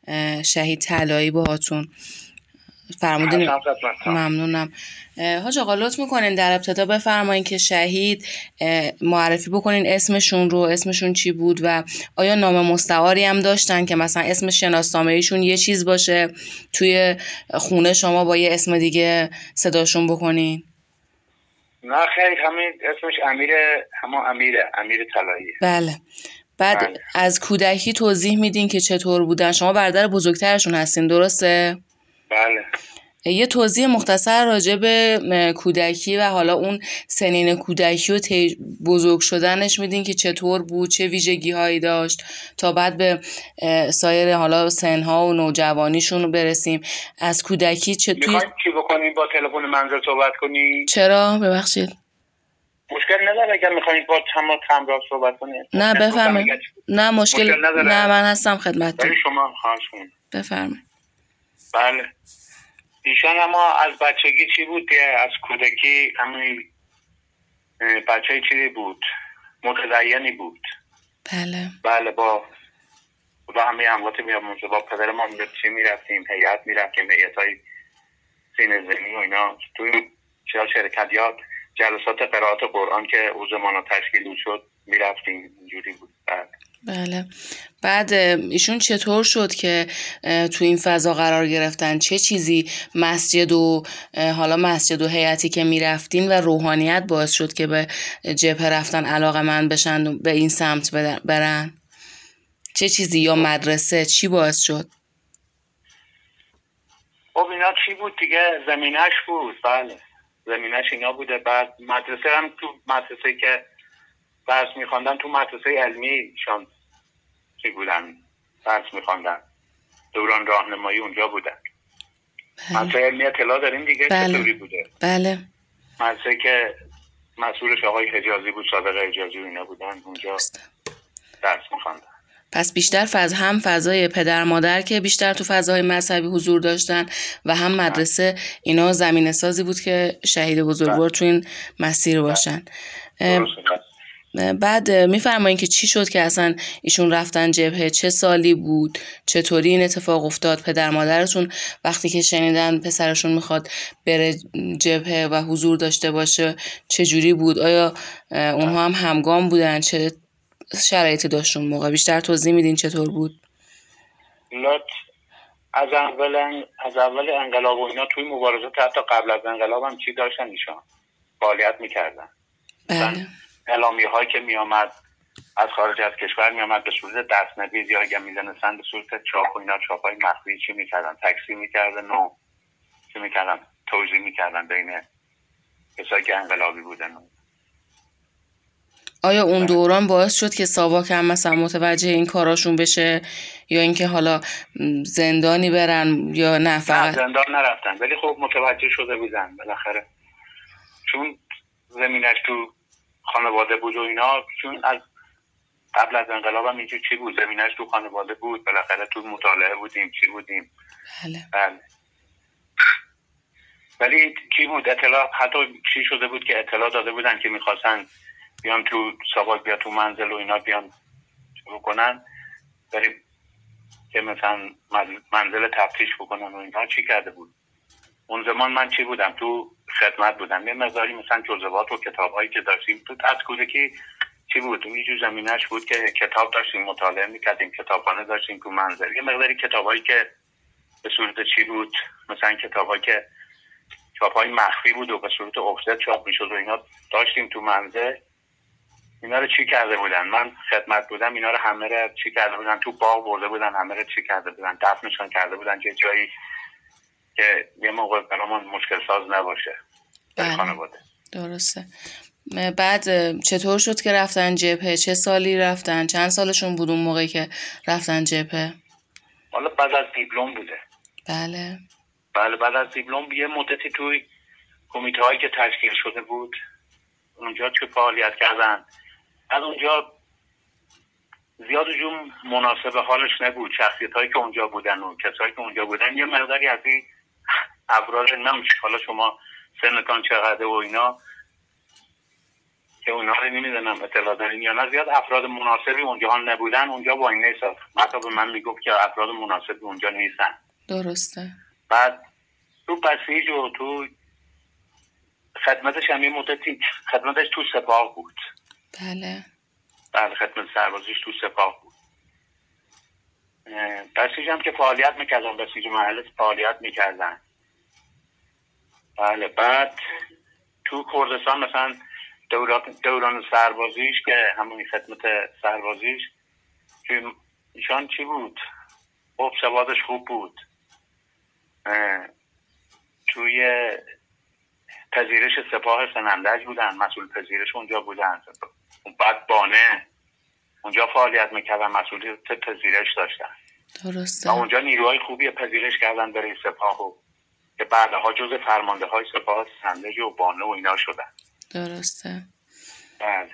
شهید طلایی باهاتون فرمودین. ممنونم. حاج آقا لطف میکنین در ابتدا بفرمایین که شهید معرفی بکنین اسمشون چی بود و آیا نام مستعاری هم داشتن که مثلا اسم شناسنامه‌ایشون یه چیز باشه توی خونه شما با یه اسم دیگه صداشون بکنین؟ نه خیر، همین اسمش امیر طلایی. بله. بعد از کودکی توضیح میدین که چطور بودن. شما برادر بزرگترشون هستین درسته؟ بله. یه توضیح مختصر راجع به کودکی و حالا اون سنین کودکی و بزرگ شدنش میدین که چطور بود، چه ویژگی هایی داشت، تا بعد به سایر حالا سنها و نوجوانیشون برسیم. از کودکی میخواید چی بکنیم؟ با تلفن منزل صحبت کنیم؟ چرا؟ ببخشید. مشکل نداره اگر میخواید با همراه صحبت کنیم. نه بفرمایید. نه مشکل نداره. نه من هستم خدمتتون. شما خواهش کنید. بفرمایید. بله. ایشان اما از بچگی چی بود که از کودکی همین بچه چی بود؟ متدینی بود. بله با همه اموات میامون با پدرمان به چی میرفتیم؟ هیئت میرفتیم، هیئت‌های سینه زنی و اینا توی شرکت یا جلسات قرائت قرآن که او زمان تشکیل شد میرفتیم. اینجوری بود. بله. بعد ایشون چطور شد که تو این فضا قرار گرفتن؟ چه چیزی مسجد و هیئتی که میرفتین و روحانیت باعث شد که به جبهه رفتن علاقه‌مند بشن به این سمت برن؟ چه چیزی یا مدرسه چی باعث شد؟ خب اینا چی بود دیگه؟ زمینش بود. بله زمینش اینا بوده. بعد مدرسه هم تو مدرسه که درس میخواندن تو مدرسه علمی شان چی بودن درس میخواندن، دوران راهنمایی اونجا بودن. مدرسه علمی اطلاع داریم دیگه. چطوری بوده؟ بله. مدرسه که مسئولش آقای حجازی بود، صادق حجازی و اینا بودن اونجا درس میخواندن. پس بیشتر هم فضای پدر مادر که بیشتر تو فضای مذهبی حضور داشتن و هم مدرسه اینا زمینه سازی بود که شهید بزرگوار تو این مسیر باشن. بعد میفرمایین که چی شد که اصلا ایشون رفتن جبهه؟ چه سالی بود؟ چطوری این اتفاق افتاد؟ پدر مادرتون وقتی که شنیدن پسرشون میخواد بره جبهه و حضور داشته باشه چه جوری بود؟ آیا اونها هم همگام بودن؟ چه شرایطی داشت اون موقع؟ بیشتر توضیح میدین چطور بود؟ از اول انقلاب و اینا توی مبارزات حتی قبل از انقلاب هم چی داشتن ایشان فعالیت میکردن. بله. اعلامیه هایی که میامد از خارج از کشور میامد به صورت دستنویس یا اگر میدونستن به صورت چاپ و اینا، چاپ های مخفی چی میکردن؟ تکثیر میکردن و چی میکردن؟ توزیع میکردن بین کسایی که انقلابی بودن. آیا اون دوران باعث شد که ساواک هم مثلا متوجه این کاراشون بشه یا اینکه حالا زندانی برن یا نه؟ فقط نه زندان نرفتن ولی خب متوجه شده بودن بالاخره، چون زمینش تو خانواده بود و اینا. چون از قبل از انقلاب هم اینجور چی بود؟ زمینش تو خانواده بود، بالاخره تو مطالعه بودیم چی بودیم. بله. ولی چی بود؟ اطلاع حتی چی شده بود که اطلاع داده بودن که میخواستن بیان تو ساواک، بیا تو منزل و اینا بیان شروع کنن بریم که مثلا منزل تفتیش بکنن و اینا. چی کرده بود اون زمان؟ من چی بودم؟ تو خدمت بودم. یه مقداری مثلا جزوات و کتابایی که داشتیم تو از کودکی چی بود؟ اون یه زمینش بود که کتاب داشتیم مطالعه میکردیم، کتابخانه داشتیم تو منزل. یه مقداری کتابایی که به صورت چی بود؟ مثلا کتابایی که چاپای مخفی بود و به صورت افزت چاپ میشد و اینا داشتیم تو منزل. اینا رو چی کرده بودن؟ من خدمت بودم، اینا رو همه رو چی کرده بودن؟ تو باغ برده بودن، همه رو چی کرده بودن؟ دفنشون کرده بودن یه جایی که یه موقع برامون مشکل ساز نباشه. خانواده. درسته. بعد چطور شد که رفتن جبهه؟ چه سالی رفتن؟ چند سالشون بود اون موقعی که رفتن جبهه؟ حالا بعد از دیپلم بوده. بله بعد از دیپلم یه مدتی توی کمیته هایی که تشکیل شده بود اونجا چه فعالیت کردن. از اونجا زیاد جون مناسب حالش نبود. شخصیت هایی که اونجا بودن و کسایی که اونجا بودن یه مقداری از این ابرار نمیشه. حالا شما سنتان چقدر و اینا که اونا رو نمیدونم اطلاع دارین یا نه، زیاد افراد مناسبی اونجا نبودن. اونجا وای نیست، حتی به من میگفت که افراد مناسبی اونجا نیستن. درسته. بعد تو بسیج و تو خدمتش هم یه مدتی خدمتش تو سپاه بود. بله خدمت سربازیش تو سپاه بود. بسیج هم که فعالیت میکردن، بسیج محل فعالیت میکردن. بله. بعد تو کردستان مثلا دوران سربازیش که همون خدمت سربازیش که ایشان چی بود؟ خب سوادش خوب بود. توی پذیرش سپاه سنندج بودن، مسئول پذیرش اونجا بودن. بعد بانه اونجا فعالیت میکردن، مسئولیت پذیرش داشتن. درسته. و اونجا نیروهای خوبی پذیرش کردن برای سپاه که بعدها جز فرمانده های سپاه سنندج و بانه و اینا شدن. درسته. بله.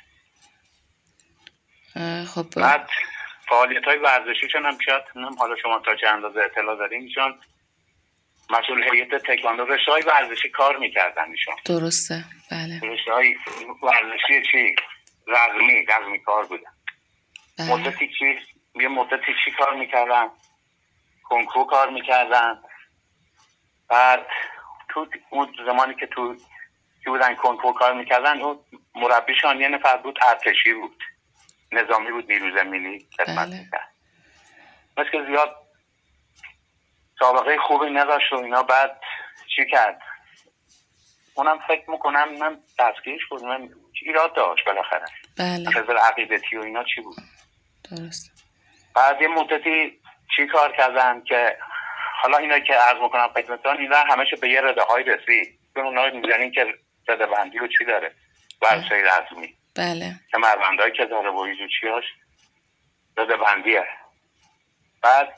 خب بعد فعالیت های ورزشیشون هم شاید حالا شما تا چه اندازه اطلاع دارین، ایشان مسئول هیئت تکواندو رشته‌های ورزشی کار میکردن ایشان. درسته. بله. رشته‌های ورزشی چی؟ رزمی کار بودن. بله. یه مدتی چی کار میکردن؟ کنکو کار میکردن. بعد تو اون زمانی که تو بودن کنکو کار میکردن، اون مربیشان یه نفر بود، ارتشی بود، نظامی بود، نیرو زمینی خدمت میکرد. مثل که زیاد سابقه خوبی نداشت و اینا. بعد چی کرد؟ اونم فکر میکنم من دستگیرش بود، من ایراد داشت بالاخره. بله. نظر عقیدتی و اینا چی بود. درست. بعد یه مدتی چی کار کردن که حالا اینا که عرض میکنم خدمتتون، اینا همشه به یه رده های رسید. به اونا میزنین که رده بندی و چی داره ورزشی رزمی. بله. که مربندهایی که داره و ایجو چیاش رده بندیه. بعد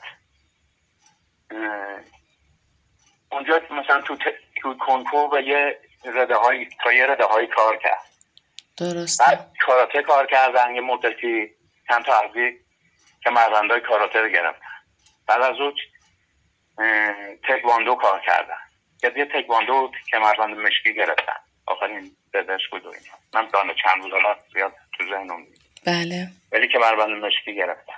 اونجا مثلا تو کنکو و یه رده های کار کرد. درسته. بعد کاراته کار کردن یه مدتی، چند تا عرضی که مربندهای کاراته رو گرفتن. بعد از اون تکواندو کار کردن، یه تکواندو که مربند مشکی گرفتن. آخرین ددش بود و اینا. من دانه چند روز حالا زیاد تو ذهنم نیست. بله. ولی که مربند مشکی گرفتن.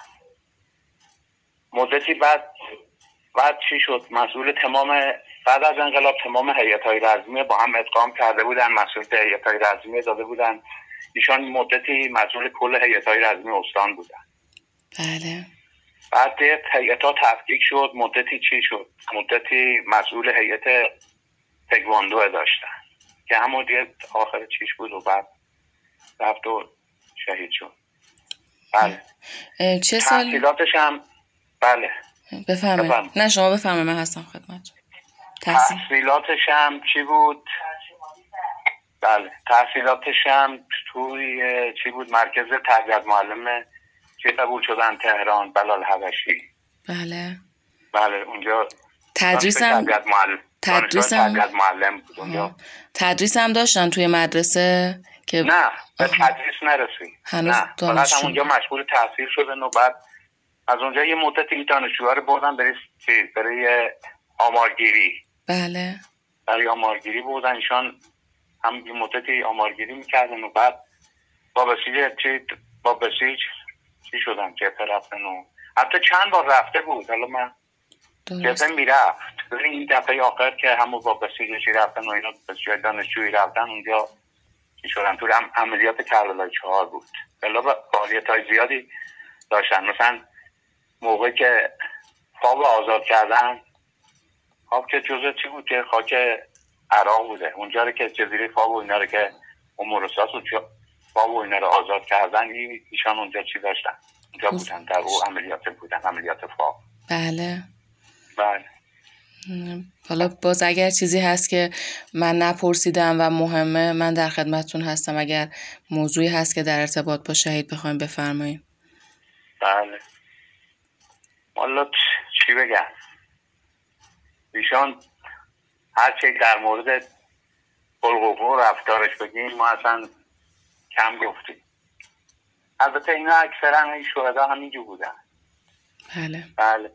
مدتی بعد چی شد؟ مسئول بعد از انقلاب تمام هیئت‌های رزمی با هم ادغام کرده بودن، مسئول هیئت‌های رزمی داده بودن. ایشان مدتی مسئول کل هیئت‌های رزمی استان بودن. بله. بعد هیئت‌ها تفکیک شد. مدتی مسئول هیئت تکواندو داشتن که همون دیگه آخر چیش بود و بعد رفت و شهید شد. بله. چه سال؟ تحصیلاتش هم بله. بفهمه. نه شما بفهمه، من هستم خدمت. تحصیلاتش هم چی بود؟ بله. تحصیلاتش هم توی چی بود؟ مرکز تربیت معلم که قبول شدن تهران، بلال حبشی. بله. اونجا تدریس هم بود اونجا. تدریس هم داشتن توی مدرسه که نه به تدریس نرسید. هنوز فقط هم اونجا مشغول تحصیل شدن و بعد از اونجا یه مدتی دانشجوها رو بردن برای آمارگیری. بله. برای آمارگیری بردن. ایشان هم یه مدتی آمارگیری میکردن و بعد با بسیج چی شدن؟ جبهه رفتن و حتی چند بار رفته بود. حالا من جبهه میرفت، ولی این دفعه آخر که همون با بسیج چی رفتن و اینا بسیج دانشجویی رفتن اونجا چی شدن؟ تو عملیات کربلای 4 بود. بلا فعالیت‌های زیادی داشتن. مثلا موقع که فاو آزاد کردن، فاو که جزء چی بود؟ که خاک عراق بوده. اونجا رو که جزیره فاو و اینا رو که امورساس و فاو و اینا رو آزاد کردن، ایشان اونجا چی داشتن؟ اونجا بودن، در او عملیات فاو. بله. بله. حالا باز اگر چیزی هست که من نپرسیدم و مهمه، من در خدمتتون هستم. اگر موضوعی هست که در ارتباط با شهید بخوایم بفرمایید. بله. والا چی بگم؟ ایشان هر چی در مورد خلق و رفتارش بگیم ما اصلا کم گفتیم. البته اینا اکثرا این شهدا همینجور بودن. بله.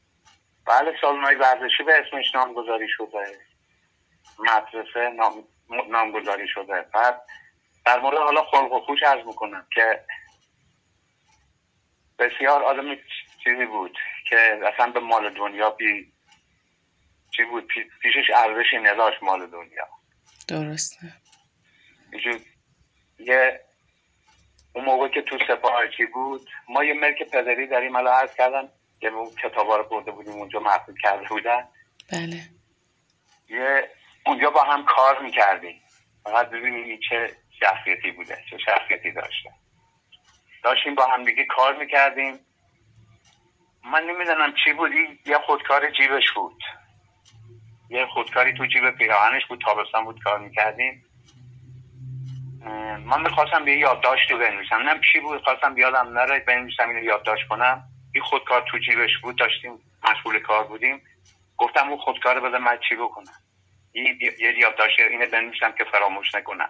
بعد سالن‌های ورزشی به اسمش نامگذاری شده. نامگذاری شده. بعد در مورد حالا خلق و خوش عرض میکنم که بسیار آدم چیزی بود که اصلا به مال دنیا چی بود پیشش ارزشی نداشت مال دنیا. درسته. اون موقع که تو سپاهی بود ما یه ملک پدری داریم، الان عرض کردم که اون کتابا رو برده بودیم اونجا محفوظ کرده بودن. بله. اونجا با هم کار میکردیم. فقط ببینیم چه شخصیتی بوده، چه شخصیتی داشتیم با هم دیگه کار میکردیم. من نمیدونم چی بود، یه خودکار جیبش بود، یه خودکاری تو جیب پیراهنش بود، تابستان بود کار میکردیم. من میخواستم یه یادداشتی بنویسم، نمیدونم چی بود، خواستم یادم نره بنویسم اینو یادداشت کنم. این خودکار تو جیبش بود، داشتیم مشغول کار بودیم. گفتم اون خودکار بده من چی بکنم، یه یادداشت اینو بنویسم که فراموش نکنم.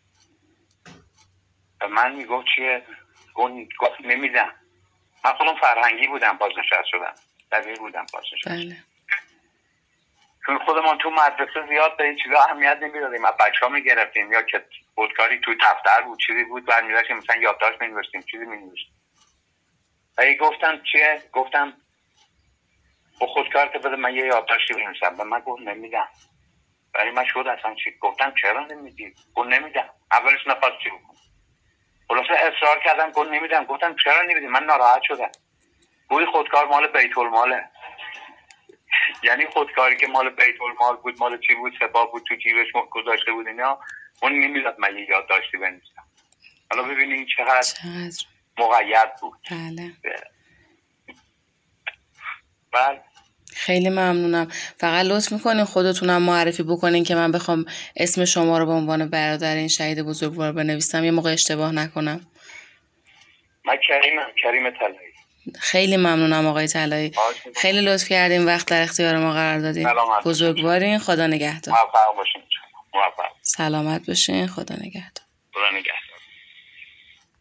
من میگفت چیه؟ گفت نمیدم. من خودم فرهنگی بودم، بازنشسته شدم، دبیر بودم بازنشسته. بله. چون خودمون تو مدرسه زیاد به این چیزا اهمیت نمیدادیم، از بچه‌ها میگرفتیم یا که خودکاری تو دفتر بود چیزی بود برمی‌داشتیم مثلا یادداشت می‌نوشتیم چیزی می‌نوشتیم. ای گفتم چیه؟ گفتم با خودکار که بده من یه یادداشتی بنویسم. به من گفت نمیدم. برای من شد اصلا چی؟ گفتم چرا نمیدی؟ گفت نمیدم. اولش نخواست چی بکنم. خلاصه اصرار کردم گفت نمیدم. گفتم چرا نمیدی؟ من ناراحت شدم. گوی خودکار مال بیت الماله. یعنی خودکاری که مال بیت المال بود، مال چی بود، سپاه بود، تو جیبش گذاشته بود اینا، اون نمیداد من یه یادداشتی بنویسم. حالا ببینید چقدر مقید بود. بله. خیلی ممنونم. فقط لطف میکنین خودتونم معرفی بکنین که من بخوام اسم شما رو به عنوان برادر این شهید بزرگوار بنویسم یه موقع اشتباه نکنم. من کریم طلایی. خیلی ممنونم آقای طلایی. خیلی لطف کردین وقت در اختیار ما قرار دادین. بزرگوارین. خدا نگهدار. موفق باشین. سلامت باشین. خدا نگهدار.